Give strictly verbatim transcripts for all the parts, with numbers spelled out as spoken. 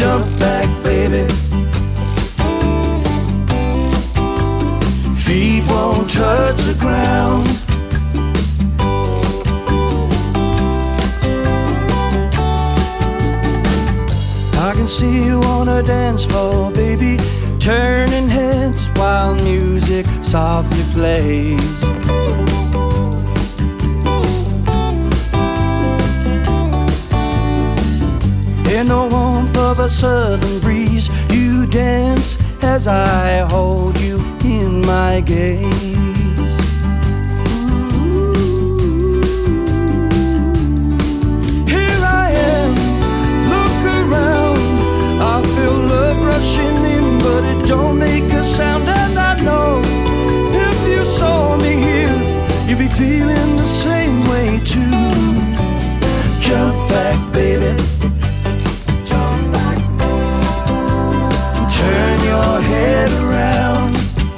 Jump back, baby. Feet won't touch the ground. I can see you on a dance floor, baby, turning heads while music softly plays. In the warmth of a southern breeze, you dance as I hold you in my gaze. Here I am, look around, I feel love rushing in, but it don't make a sound. And I know if you saw me here, you'd be feeling the same way too. Jump back, baby. Turn your head around.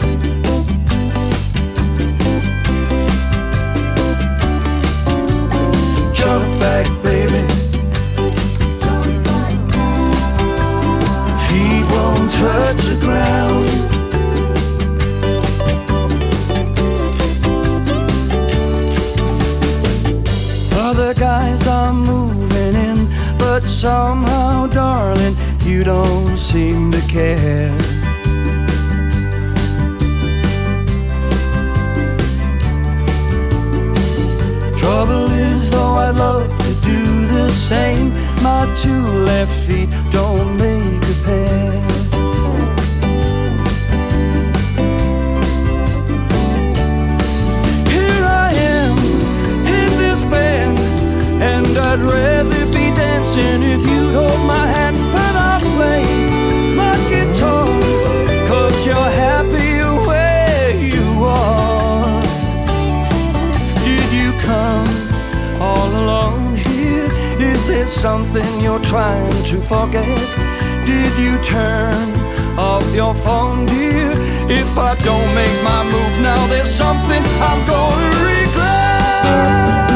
Jump back, baby. Feet won't touch the ground. Other guys are moving in, but somehow, darling, you don't seem to care. Trouble is, though I'd love to do the same, my two left feet don't make a pair. Here I am in this band, and I'd rather be dancing if you'd hold my hand. But I'll play my guitar, 'cause you're happy where you are. Did you come all alone here? Is there something you're trying to forget? Did you turn off your phone, dear? If I don't make my move now, there's something I'm gonna regret.